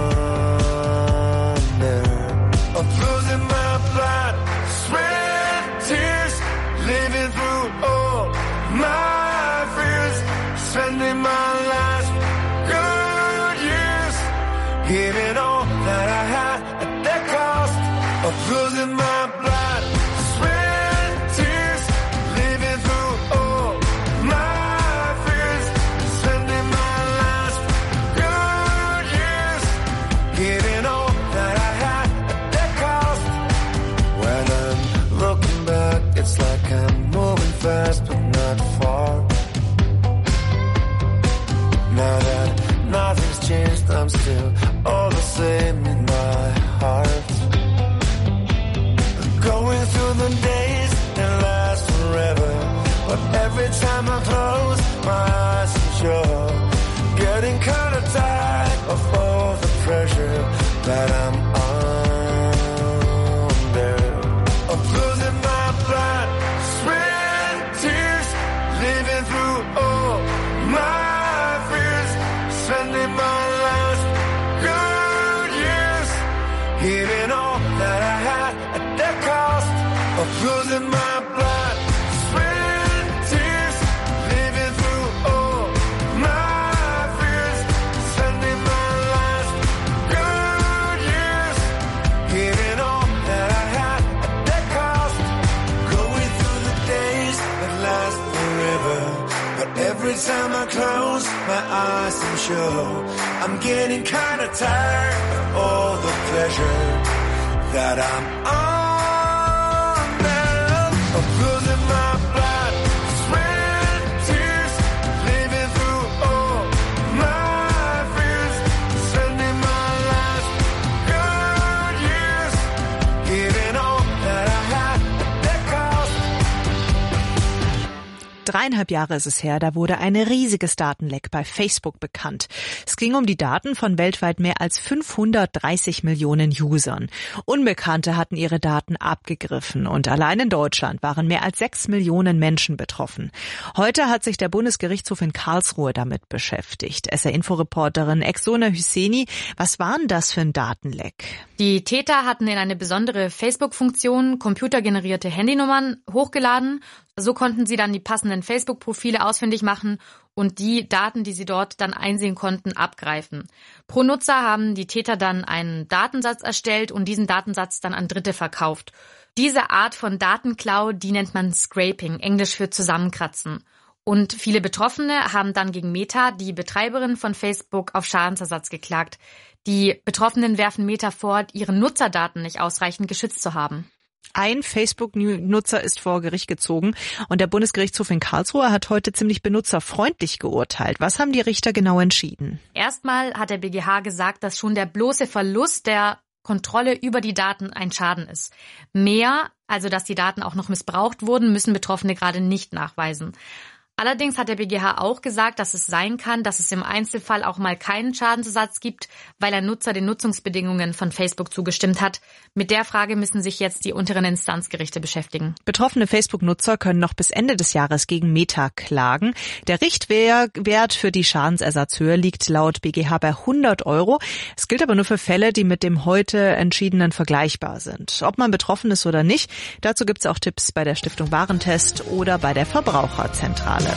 S3: under. Of losing my blood, sweat and tears, living through all my fears, spending my last good years, giving all that I had at the cost of losing my blood, sweat and tears, living through all my fears, spending my last good years, giving all that I had at the cost. When I'm looking back, it's like I'm moving fast but not far. Now that nothing's changed, I'm still all the same in my heart. Going through the days that last forever, but every time I close my eyes, I'm sure getting kinda tired of all the pressure that I'm under. Of losing my blood, sweat and tears, living through all my fears, spending my last good years, giving all that I had at the cost of losing my blood, sweat and tears, living through all my fears, spending my last good years, giving all that I had at the cost, going through the days that last forever. But every time I close my eyes, I'm sure I'm getting kinda tired of all the pleasure that I'm under. Of losing my blood, sweat and tears, living through all my fears, spending my last good years, giving all that I had at the cost.
S5: 3,5 Jahre ist es her, da wurde ein riesiges Datenleck bei Facebook bekannt. Es ging um die Daten von weltweit mehr als 530 Millionen Usern. Unbekannte hatten ihre Daten abgegriffen und allein in Deutschland waren mehr als 6 Millionen Menschen betroffen. Heute hat sich der Bundesgerichtshof in Karlsruhe damit beschäftigt. SR-Info-Reporterin Exona Hüseni, was war denn das für ein Datenleck?
S8: Die Täter hatten in eine besondere Facebook-Funktion computergenerierte Handynummern hochgeladen. So konnten sie dann die passenden Facebook-Profile ausfindig machen und die Daten, die sie dort dann einsehen konnten, abgreifen. Pro Nutzer haben die Täter dann einen Datensatz erstellt und diesen Datensatz dann an Dritte verkauft. Diese Art von Datenklau, die nennt man Scraping, Englisch für Zusammenkratzen. Und viele Betroffene haben dann gegen Meta, die Betreiberin von Facebook, auf Schadensersatz geklagt. Die Betroffenen werfen Meta vor, ihre Nutzerdaten nicht ausreichend geschützt zu haben.
S5: Ein Facebook-Nutzer ist vor Gericht gezogen und der Bundesgerichtshof in Karlsruhe hat heute ziemlich benutzerfreundlich geurteilt. Was haben die Richter genau entschieden?
S8: Erstmal hat der BGH gesagt, dass schon der bloße Verlust der Kontrolle über die Daten ein Schaden ist. Mehr, also dass die Daten auch noch missbraucht wurden, müssen Betroffene gerade nicht nachweisen. Allerdings hat der BGH auch gesagt, dass es sein kann, dass es im Einzelfall auch mal keinen Schadensersatz gibt, weil ein Nutzer den Nutzungsbedingungen von Facebook zugestimmt hat. Mit der Frage müssen sich jetzt die unteren Instanzgerichte beschäftigen.
S5: Betroffene Facebook-Nutzer können noch bis Ende des Jahres gegen Meta klagen. Der Richtwert für die Schadensersatzhöhe liegt laut BGH bei 100 €. Es gilt aber nur für Fälle, die mit dem heute entschiedenen vergleichbar sind. Ob man betroffen ist oder nicht, dazu gibt es auch Tipps bei der Stiftung Warentest oder bei der Verbraucherzentrale.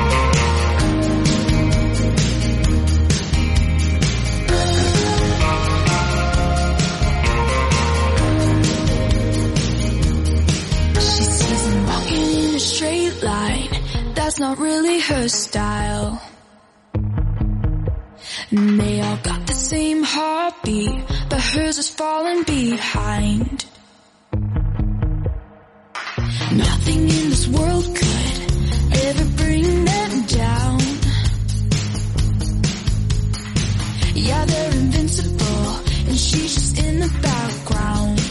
S15: She sees him walking in a straight line. That's not really her style. And they all got the same heartbeat, but
S7: hers is falling behind. Nothing in this world could ever bring them down. Yeah, they're invincible, and she's just in the background.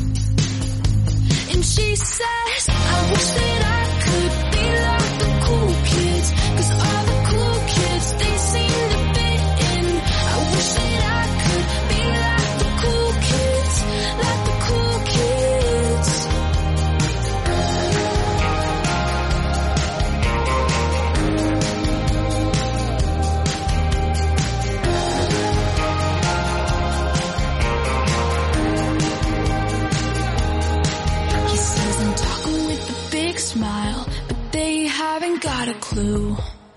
S7: And she says, I wish that I could be like the cool kids, 'cause all the cool kids, they seem to fit in. I wish that I could be like the cool kids, like the cool kids. He says I'm talking with a big smile, but they haven't got a clue.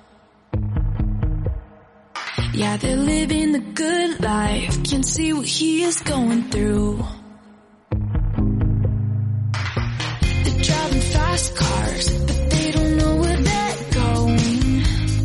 S7: Yeah, they're living the good life, can't see what he is going through. They're driving fast cars, but they don't know where they're going.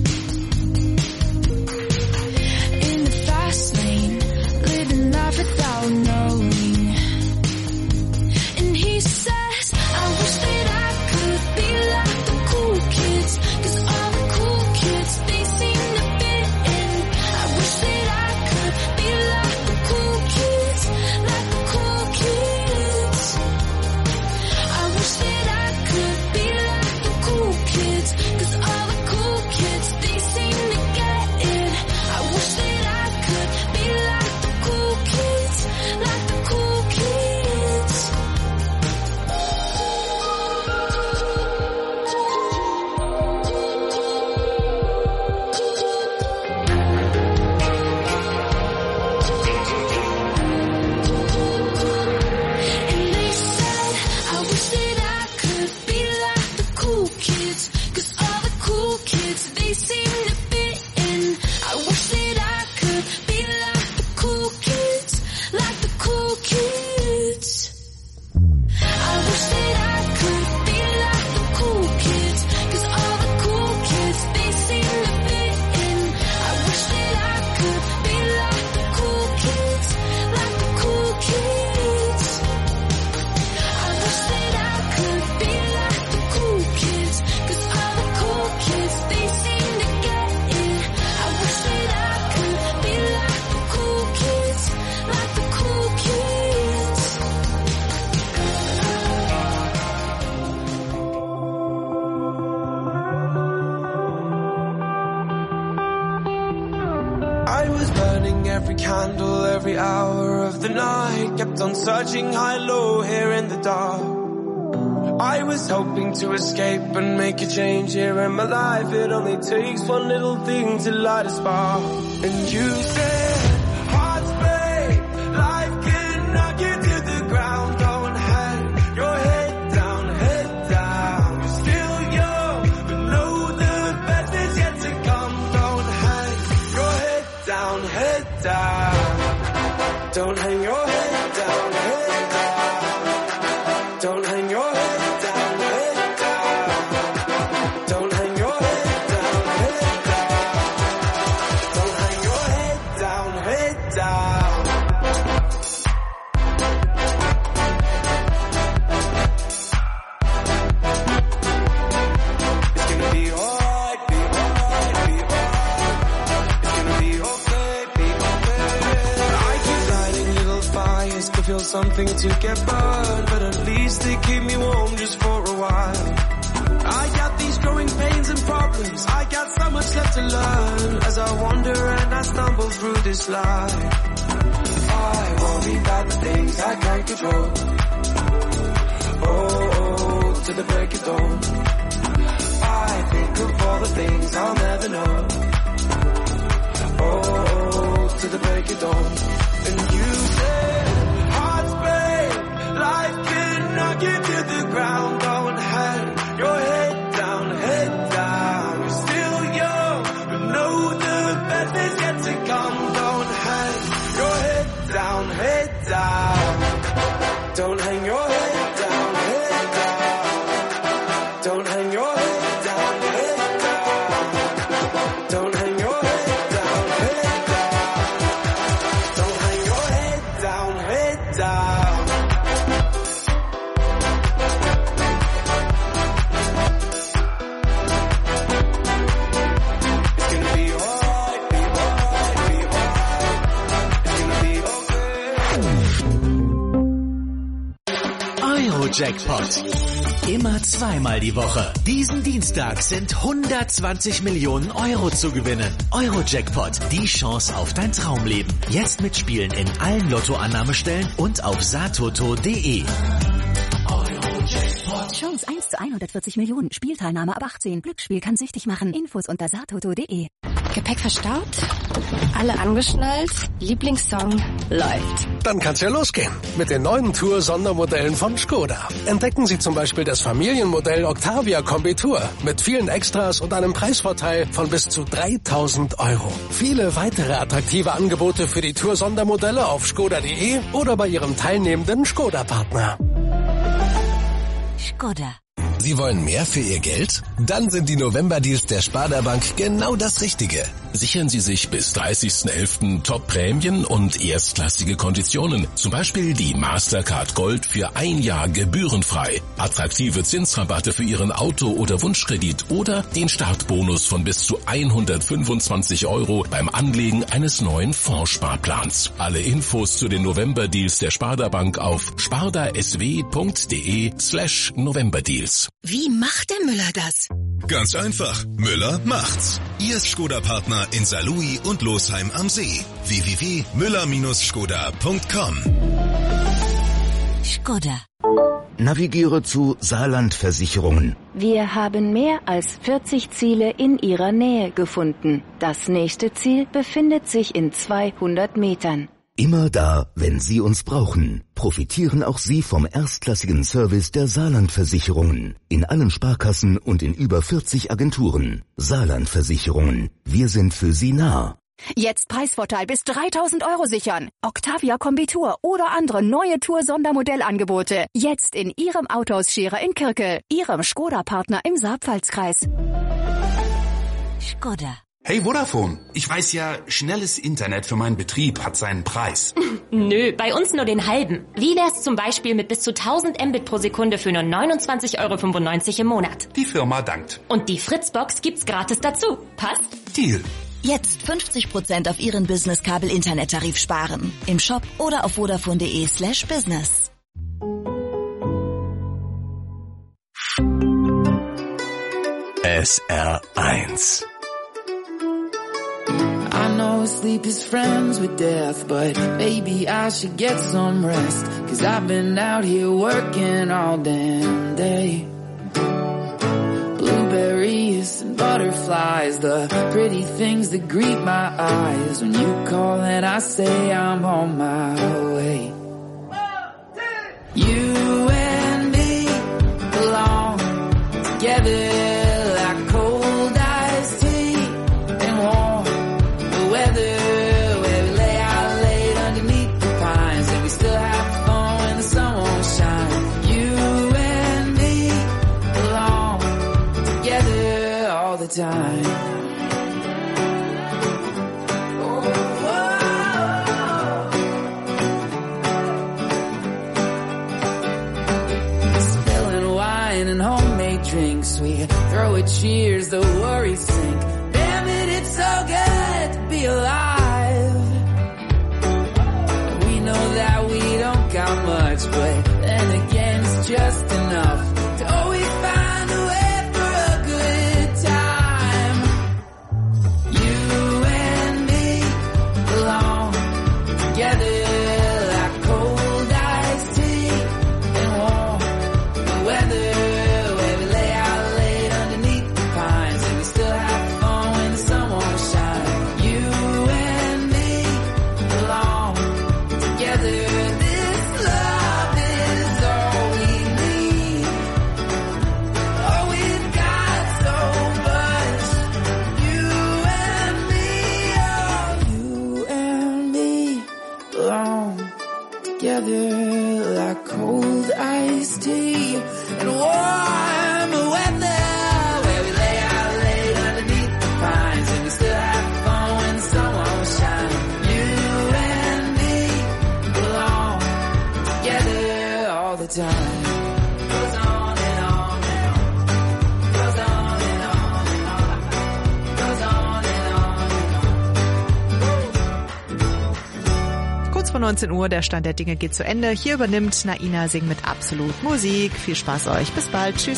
S7: In the fast lane, living life without knowing. And he says, I wish that I could be like the cool kids, 'cause all the cool kids, they seem to fit in. I wish that I could be like the cool kids, like the cool kids. I wish that I could be like the cool kids, 'cause all the cool kids, they seem to get it. I wish that I could be like the cool kids, like the cool kids. And they said, I wish that I could be like the cool kids, 'cause all the cool kids, they seem to fit in. I wish that I could be like the cool kids, like the cool kids. I wish that I could be like the cool kids, 'cause all the cool kids, they seem to fit in. I wish that I could be like the cool kids, like the cool kids. I wish that I could be like the cool kids, 'cause all the cool kids, they seem to get it. I wish that I could be like the cool kids, like the cool kids.
S3: I was burning every candle, every hour of the night. Kept on searching high, low, here in the dark. I was hoping to escape and make a change here in my life. It only takes one little thing to light a spark. And you said, hearts break, life can knock you to the ground. Don't hang your head down, head down. You're still young, but know the best is yet to come. Don't hang your head down, head down. Don't hang your head down, head down. Don't hang your head down, head down. Don't hang your head down, head down. Don't hang your head down, head down. It's gonna be alright, be alright, be alright. It's gonna be okay, be okay. I keep lighting little fires to feel something to get burned, but at least they keep me warm just for a while. I got these growing pains and problems, I got so much left to learn, as I wander and I stumble through this life. I worry about the things I can't control. Oh, to the break of dawn. I think of all the things I'll never know. Oh, to the break of dawn. And you said, hearts break, life can knock you to the ground. Don't hang your head down, head down. You're still young, but know the best is yet to come. Don't hang your head down, head down. Don't hang your head down, head down. Don't hang your head down, head down. Don't hang your head down, head down. Don't hang your head down,
S11: Euro-Jackpot. Immer zweimal die Woche. Diesen Dienstag sind 120 Millionen Euro zu gewinnen. Euro-Jackpot, die Chance auf dein Traumleben. Jetzt mitspielen in allen Lottoannahmestellen und auf satoto.de.
S12: Chance 1 zu 140 Millionen. Spielteilnahme ab 18. Glücksspiel kann süchtig machen. Infos unter satoto.de.
S13: Gepäck verstaut? Alle angeschnallt? Lieblingssong läuft.
S24: Dann kann's ja losgehen. Mit den neuen Tour-Sondermodellen von Skoda. Entdecken Sie zum Beispiel das Familienmodell Octavia Kombi Tour. Mit vielen Extras und einem Preisvorteil von bis zu 3.000 Euro. Viele weitere attraktive Angebote für die Tour-Sondermodelle auf skoda.de oder bei Ihrem teilnehmenden Skoda-Partner.
S12: Skoda.
S25: Sie wollen mehr für Ihr Geld? Dann sind die November-Deals der Sparda Bank genau das Richtige. Sichern Sie sich bis 30.11. Top-Prämien und erstklassige Konditionen. Zum Beispiel die Mastercard Gold für 1 Jahr gebührenfrei. Attraktive Zinsrabatte für Ihren Auto- oder Wunschkredit oder den Startbonus von bis zu 125 Euro beim Anlegen eines neuen Fondssparplans. Alle Infos zu den November-Deals der Sparda Bank auf spardasw.de/Novemberdeals.
S18: Wie macht der Müller das?
S26: Ganz einfach. Müller macht's. Ihr Skoda-Partner in Saarlouis und Losheim am See. www.müller-skoda.com.
S12: Skoda.
S27: Navigiere zu Saarland Versicherungen.
S28: Wir haben mehr als 40 Ziele in Ihrer Nähe gefunden. Das nächste Ziel befindet sich in 200 Metern.
S27: Immer da, wenn Sie uns brauchen. Profitieren auch Sie vom erstklassigen Service der Saarland-Versicherungen. In allen Sparkassen und in über 40 Agenturen. Saarland-Versicherungen. Wir sind für Sie nah.
S12: Jetzt Preisvorteil bis 3.000 Euro sichern. Octavia Kombi Tour oder andere neue Tour-Sondermodellangebote. Jetzt in Ihrem Autohaus-Scherer in Kirkel. Ihrem Skoda-Partner im Saarpfalzkreis. Skoda.
S29: Hey Vodafone, ich weiß ja, schnelles Internet für meinen Betrieb hat seinen Preis.
S30: Nö, bei uns nur den halben. Wie wär's zum Beispiel mit bis zu 1000 Mbit pro Sekunde für nur 29,95 € im Monat?
S29: Die Firma dankt.
S30: Und die Fritzbox gibt's gratis dazu. Passt?
S29: Deal.
S31: Jetzt 50% auf Ihren Business-Kabel-Internet-Tarif sparen. Im Shop oder auf vodafone.de/business.
S19: SR1.
S32: I know sleep is friends with death, but maybe I should get some rest, 'cause I've been out here working all damn day. Blueberries and butterflies, the pretty things that greet my eyes. When you call and I say I'm on my way. You and me belong together. Time. Spilling wine and homemade drinks, we throw a cheers, the worries sink. Damn it, it's so good to be alive. We know that we don't got much, but then again it's just enough to always find a way. Like cold iced tea and warm weather, where we lay out late underneath the pines, and we still have fun when the sun won't shine. You and me belong together all the time. Goes on and on and on. Goes on and on and on. Goes on and on and on.
S5: Kurz vor 19 Uhr. Der Stand der Dinge geht zu Ende. Hier übernimmt Naina Singh mit Absolut Musik. Viel Spaß euch. Bis bald. Tschüss.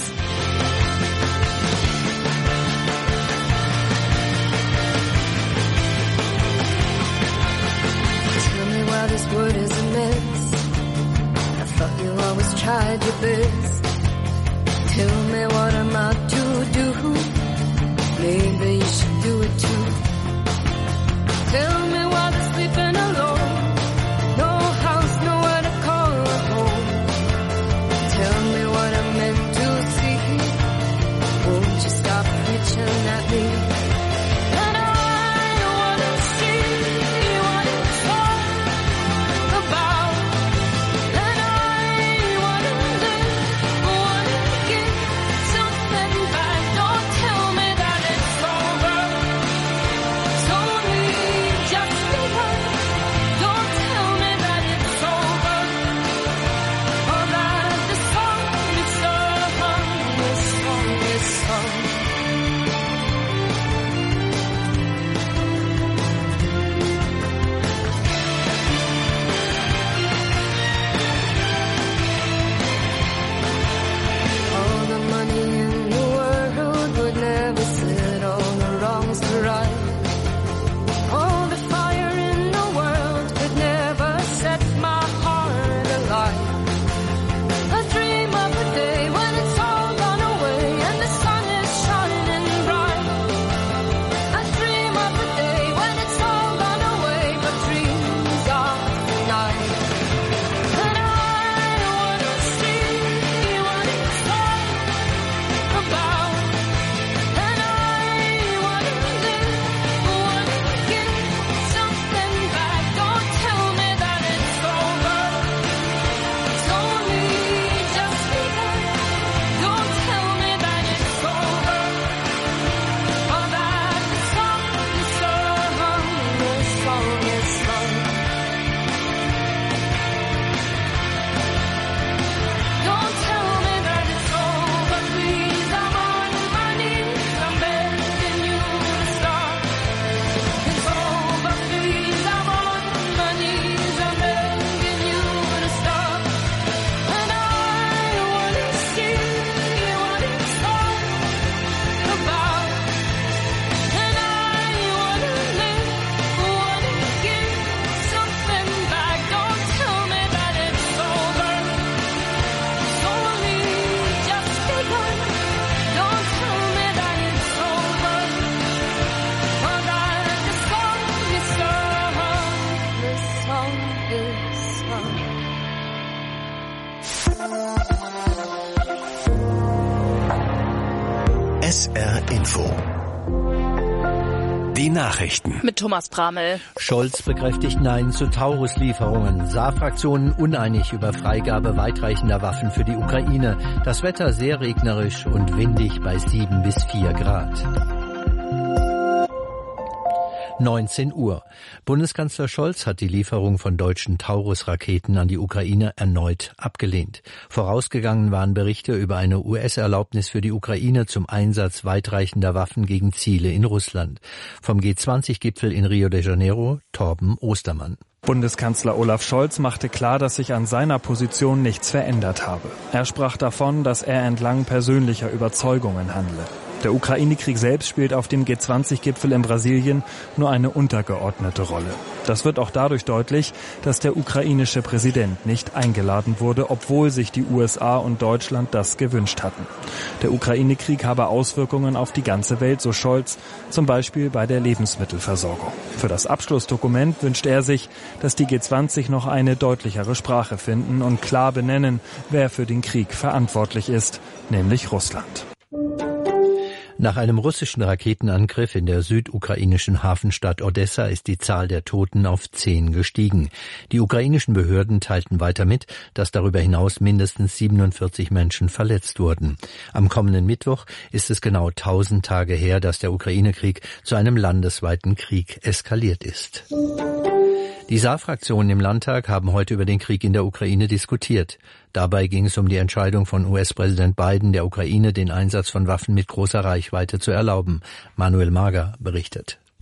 S1: This word is a mess. I thought you always tried your best. Tell me what am I to do? Maybe you should do it too. Tell me why they're sleeping alone. No house, nowhere to call home. Tell me what I'm meant to see. Won't you stop preaching at me?
S11: SR Info. Die Nachrichten.
S4: Mit Thomas Bramel.
S6: Scholz bekräftigt Nein zu Taurus-Lieferungen. Saarfraktionen uneinig über Freigabe weitreichender Waffen für die Ukraine. Das Wetter sehr regnerisch und windig bei 7 bis 4 Grad. 19 Uhr. Bundeskanzler Scholz hat die Lieferung von deutschen Taurus-Raketen an die Ukraine erneut abgelehnt. Vorausgegangen waren Berichte über eine US-Erlaubnis für die Ukraine zum Einsatz weitreichender Waffen gegen Ziele in Russland. Vom G20-Gipfel in Rio de Janeiro, Torben Ostermann.
S9: Bundeskanzler Olaf Scholz machte klar, dass sich an seiner Position nichts verändert habe. Er sprach davon, dass er entlang persönlicher Überzeugungen handle. Der Ukraine-Krieg selbst spielt auf dem G20-Gipfel in Brasilien nur eine untergeordnete Rolle. Das wird auch dadurch deutlich, dass der ukrainische Präsident nicht eingeladen wurde, obwohl sich die USA und Deutschland das gewünscht hatten. Der Ukraine-Krieg habe Auswirkungen auf die ganze Welt, so Scholz, zum Beispiel bei der Lebensmittelversorgung. Für das Abschlussdokument wünscht er sich, dass die G20 noch eine deutlichere Sprache finden und klar benennen, wer für den Krieg verantwortlich ist, nämlich Russland.
S6: Nach einem russischen Raketenangriff in der südukrainischen Hafenstadt Odessa ist die Zahl der Toten auf 10 gestiegen. Die ukrainischen Behörden teilten weiter mit, dass darüber hinaus mindestens 47 Menschen verletzt wurden. Am kommenden Mittwoch ist es genau 1000 Tage her, dass der Ukraine-Krieg zu einem landesweiten Krieg eskaliert ist. Die Saar-Fraktionen im Landtag haben heute über den Krieg in der Ukraine diskutiert. Dabei ging es um die Entscheidung von US-Präsident Biden, der Ukraine den Einsatz von Waffen mit großer Reichweite zu erlauben. Manuel Mager berichtet.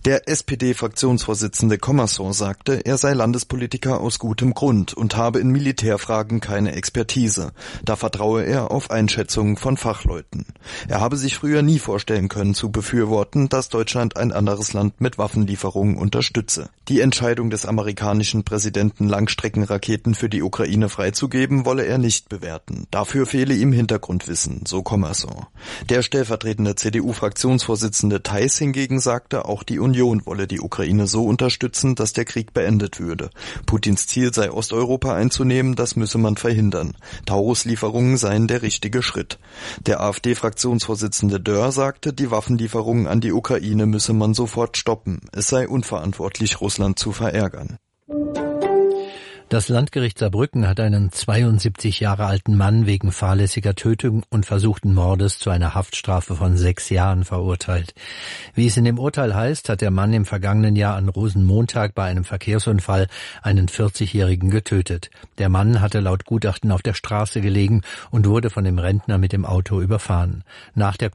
S2: Der SPD-Fraktionsvorsitzende Commerson sagte, er sei Landespolitiker aus gutem Grund und habe in Militärfragen keine Expertise. Da vertraue er auf Einschätzungen von Fachleuten. Er habe sich früher nie vorstellen können zu befürworten, dass Deutschland ein anderes Land mit Waffenlieferungen unterstütze. Die Entscheidung des amerikanischen Präsidenten, Langstreckenraketen für die Ukraine freizugeben, wolle er nicht bewerten. Dafür fehle ihm Hintergrundwissen, so Commerson. Der stellvertretende CDU-Fraktionsvorsitzende Theis hingegen sagte, auch die Union wolle die Ukraine so unterstützen, dass der Krieg beendet würde. Putins Ziel sei, Osteuropa einzunehmen, das müsse man verhindern. Taurus-Lieferungen seien der richtige Schritt. Der AfD-Fraktionsvorsitzende Dörr sagte, die Waffenlieferungen an die Ukraine müsse man sofort stoppen. Es sei unverantwortlich, Russland zu verärgern.
S6: Das Landgericht Saarbrücken hat einen 72 Jahre alten Mann wegen fahrlässiger Tötung und versuchten Mordes zu einer Haftstrafe von 6 Jahren verurteilt. Wie es in dem Urteil heißt, hat der Mann im vergangenen Jahr an Rosenmontag bei einem Verkehrsunfall einen 40-Jährigen getötet. Der Mann hatte laut Gutachten auf der Straße gelegen und wurde von dem Rentner mit dem Auto überfahren. Nach der